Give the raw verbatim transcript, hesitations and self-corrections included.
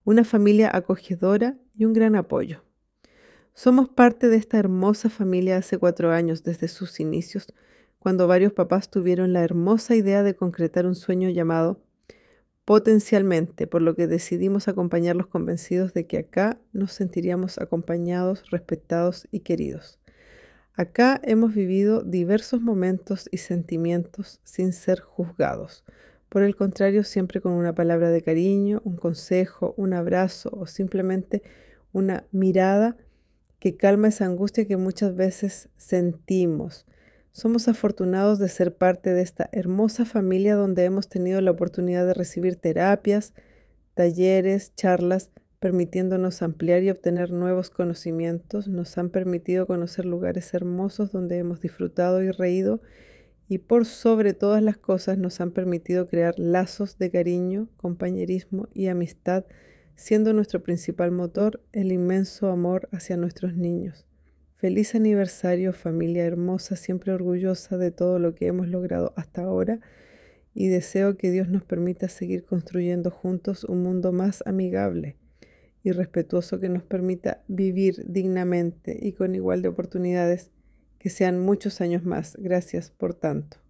una familia acogedora y un gran apoyo. Somos parte de esta hermosa familia hace cuatro años, desde sus inicios, cuando varios papás tuvieron la hermosa idea de concretar un sueño llamado Potencialmente, por lo que decidimos acompañarlos convencidos de que acá nos sentiríamos acompañados, respetados y queridos. Acá hemos vivido diversos momentos y sentimientos sin ser juzgados. Por el contrario, siempre con una palabra de cariño, un consejo, un abrazo o simplemente una mirada que calma esa angustia que muchas veces sentimos. Somos afortunados de ser parte de esta hermosa familia donde hemos tenido la oportunidad de recibir terapias, talleres, charlas, permitiéndonos ampliar y obtener nuevos conocimientos. Nos han permitido conocer lugares hermosos donde hemos disfrutado y reído y por sobre todas las cosas nos han permitido crear lazos de cariño, compañerismo y amistad, siendo nuestro principal motor el inmenso amor hacia nuestros niños. Feliz aniversario, familia hermosa, siempre orgullosa de todo lo que hemos logrado hasta ahora y deseo que Dios nos permita seguir construyendo juntos un mundo más amigable y respetuoso que nos permita vivir dignamente y con igual de oportunidades, que sean muchos años más. Gracias por tanto.